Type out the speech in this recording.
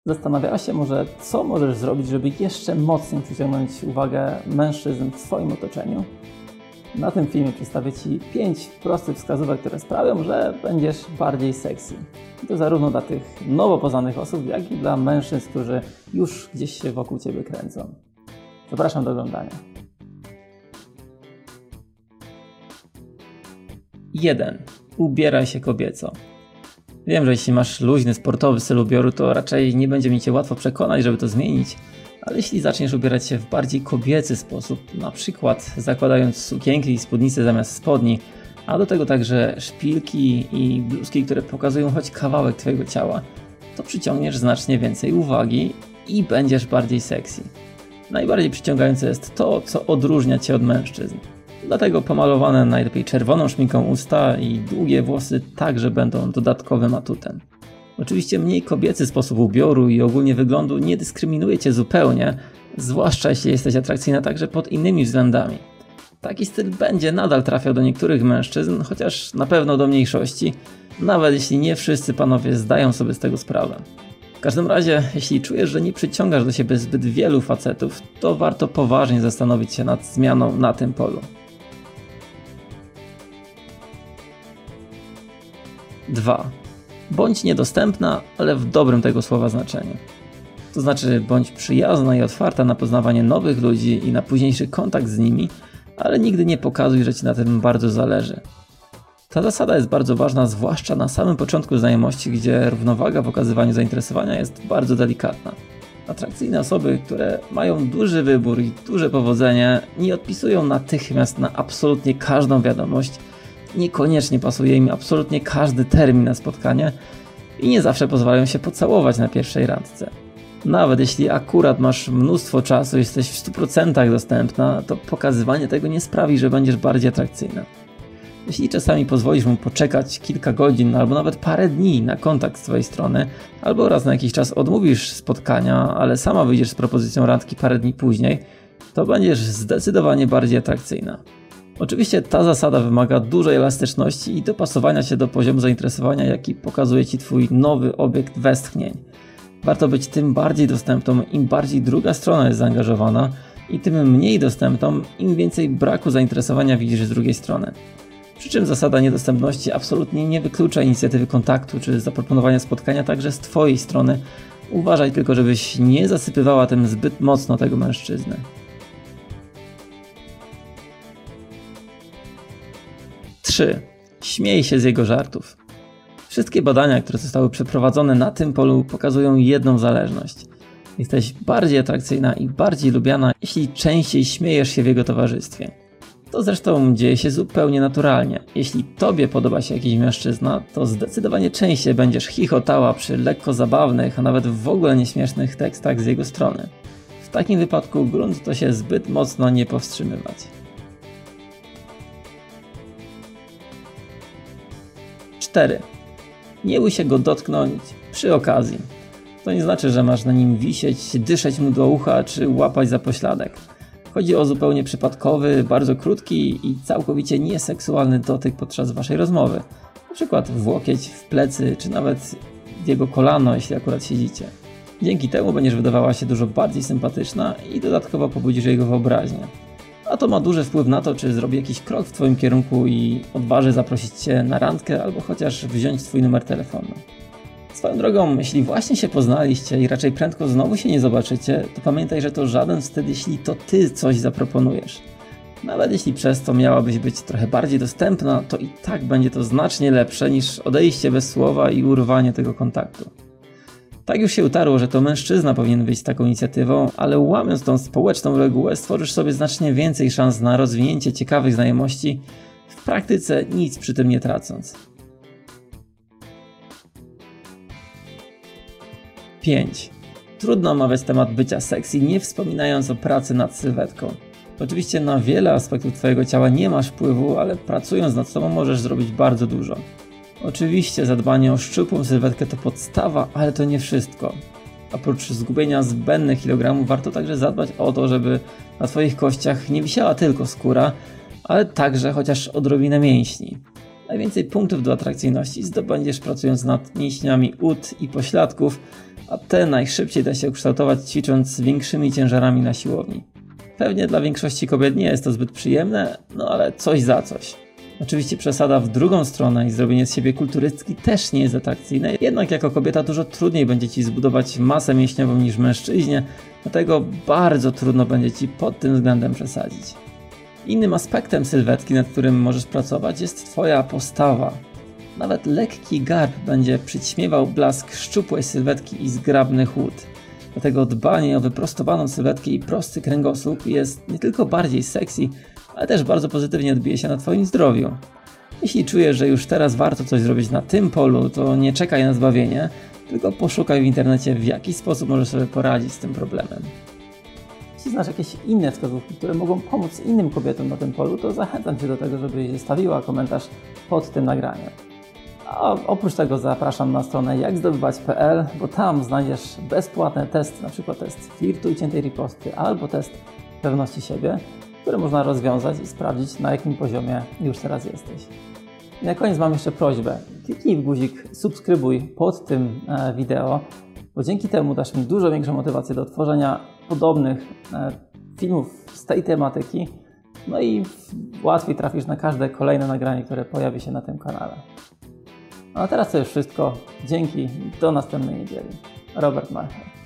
Zastanawiałaś się może, co możesz zrobić, żeby jeszcze mocniej przyciągnąć uwagę mężczyzn w swoim otoczeniu? Na tym filmie przedstawię Ci 5 prostych wskazówek, które sprawią, że będziesz bardziej sexy. I to zarówno dla tych nowo poznanych osób, jak i dla mężczyzn, którzy już gdzieś się wokół Ciebie kręcą. Zapraszam do oglądania. 1. Ubieraj się kobieco. Wiem, że jeśli masz luźny, sportowy styl ubioru, to raczej nie będzie mi Cię łatwo przekonać, żeby to zmienić, ale jeśli zaczniesz ubierać się w bardziej kobiecy sposób, na przykład zakładając sukienki i spódnice zamiast spodni, a do tego także szpilki i bluzki, które pokazują choć kawałek Twojego ciała, to przyciągniesz znacznie więcej uwagi i będziesz bardziej sexy. Najbardziej przyciągające jest to, co odróżnia Cię od mężczyzn. Dlatego pomalowane najlepiej czerwoną szminką usta i długie włosy także będą dodatkowym atutem. Oczywiście mniej kobiecy sposób ubioru i ogólnie wyglądu nie dyskryminuje Cię zupełnie, zwłaszcza jeśli jesteś atrakcyjna także pod innymi względami. Taki styl będzie nadal trafiał do niektórych mężczyzn, chociaż na pewno do mniejszości, nawet jeśli nie wszyscy panowie zdają sobie z tego sprawę. W każdym razie, jeśli czujesz, że nie przyciągasz do siebie zbyt wielu facetów, to warto poważnie zastanowić się nad zmianą na tym polu. 2. Bądź niedostępna, ale w dobrym tego słowa znaczeniu. To znaczy bądź przyjazna i otwarta na poznawanie nowych ludzi i na późniejszy kontakt z nimi, ale nigdy nie pokazuj, że Ci na tym bardzo zależy. Ta zasada jest bardzo ważna, zwłaszcza na samym początku znajomości, gdzie równowaga w okazywaniu zainteresowania jest bardzo delikatna. Atrakcyjne osoby, które mają duży wybór i duże powodzenie, nie odpisują natychmiast na absolutnie każdą wiadomość, niekoniecznie pasuje im absolutnie każdy termin na spotkanie i nie zawsze pozwalają się pocałować na pierwszej randce. Nawet jeśli akurat masz mnóstwo czasu i jesteś w 100% dostępna, to pokazywanie tego nie sprawi, że będziesz bardziej atrakcyjna. Jeśli czasami pozwolisz mu poczekać kilka godzin albo nawet parę dni na kontakt z Twojej strony, albo raz na jakiś czas odmówisz spotkania, ale sama wyjdziesz z propozycją randki parę dni później, to będziesz zdecydowanie bardziej atrakcyjna. Oczywiście ta zasada wymaga dużej elastyczności i dopasowania się do poziomu zainteresowania, jaki pokazuje Ci Twój nowy obiekt westchnień. Warto być tym bardziej dostępną, im bardziej druga strona jest zaangażowana i tym mniej dostępną, im więcej braku zainteresowania widzisz z drugiej strony. Przy czym zasada niedostępności absolutnie nie wyklucza inicjatywy kontaktu czy zaproponowania spotkania także z Twojej strony. Uważaj tylko, żebyś nie zasypywała tym zbyt mocno tego mężczyznę. 3. Śmiej się z jego żartów. Wszystkie badania, które zostały przeprowadzone na tym polu, pokazują jedną zależność. Jesteś bardziej atrakcyjna i bardziej lubiana, jeśli częściej śmiejesz się w jego towarzystwie. To zresztą dzieje się zupełnie naturalnie. Jeśli Tobie podoba się jakiś mężczyzna, to zdecydowanie częściej będziesz chichotała przy lekko zabawnych, a nawet w ogóle nieśmiesznych tekstach z jego strony. W takim wypadku grunt to się zbyt mocno nie powstrzymywać. 4. Nie bój się go dotknąć przy okazji. To nie znaczy, że masz na nim wisieć, dyszeć mu do ucha czy łapać za pośladek. Chodzi o zupełnie przypadkowy, bardzo krótki i całkowicie nieseksualny dotyk podczas waszej rozmowy. Na przykład w łokieć, w plecy czy nawet w jego kolano, jeśli akurat siedzicie. Dzięki temu będziesz wydawała się dużo bardziej sympatyczna i dodatkowo pobudzisz jego wyobraźnię. A to ma duży wpływ na to, czy zrobi jakiś krok w Twoim kierunku i odważy zaprosić Cię na randkę albo chociaż wziąć Twój numer telefonu. Swoją drogą, jeśli właśnie się poznaliście i raczej prędko znowu się nie zobaczycie, to pamiętaj, że to żaden wstyd, jeśli to Ty coś zaproponujesz. Nawet jeśli przez to miałabyś być trochę bardziej dostępna, to i tak będzie to znacznie lepsze niż odejście bez słowa i urwanie tego kontaktu. Tak już się utarło, że to mężczyzna powinien wyjść z taką inicjatywą, ale łamiąc tą społeczną regułę stworzysz sobie znacznie więcej szans na rozwinięcie ciekawych znajomości, w praktyce nic przy tym nie tracąc. 5. Trudno omawiać temat bycia sexy, nie wspominając o pracy nad sylwetką. Oczywiście na wiele aspektów Twojego ciała nie masz wpływu, ale pracując nad sobą możesz zrobić bardzo dużo. Oczywiście zadbanie o szczupłą sylwetkę to podstawa, ale to nie wszystko. Oprócz zgubienia zbędnych kilogramów warto także zadbać o to, żeby na Twoich kościach nie wisiała tylko skóra, ale także chociaż odrobinę mięśni. Najwięcej punktów do atrakcyjności zdobędziesz pracując nad mięśniami ud i pośladków, a te najszybciej da się ukształtować ćwicząc z większymi ciężarami na siłowni. Pewnie dla większości kobiet nie jest to zbyt przyjemne, no ale coś za coś. Oczywiście przesada w drugą stronę i zrobienie z siebie kulturystki też nie jest atrakcyjne, jednak jako kobieta dużo trudniej będzie Ci zbudować masę mięśniową niż mężczyźnie, dlatego bardzo trudno będzie Ci pod tym względem przesadzić. Innym aspektem sylwetki, nad którym możesz pracować, jest Twoja postawa. Nawet lekki garb będzie przyćmiewał blask szczupłej sylwetki i zgrabny chód. Dlatego dbanie o wyprostowaną sylwetkę i prosty kręgosłup jest nie tylko bardziej sexy, ale też bardzo pozytywnie odbije się na Twoim zdrowiu. Jeśli czujesz, że już teraz warto coś zrobić na tym polu, to nie czekaj na zbawienie, tylko poszukaj w internecie, w jaki sposób możesz sobie poradzić z tym problemem. Jeśli znasz jakieś inne wskazówki, które mogą pomóc innym kobietom na tym polu, to zachęcam Cię do tego, żebyś zostawiła komentarz pod tym nagraniem. A oprócz tego zapraszam na stronę jakzdobywać.pl, bo tam znajdziesz bezpłatne testy, np. test flirtu i ciętej riposty albo test pewności siebie, które można rozwiązać i sprawdzić, na jakim poziomie już teraz jesteś. I na koniec mam jeszcze prośbę. Kliknij w guzik subskrybuj pod tym wideo, bo dzięki temu dasz mi dużo większą motywację do tworzenia podobnych filmów z tej tematyki, no i łatwiej trafisz na każde kolejne nagranie, które pojawi się na tym kanale. A teraz to już wszystko. Dzięki. Do następnej niedzieli. Robert Marchel.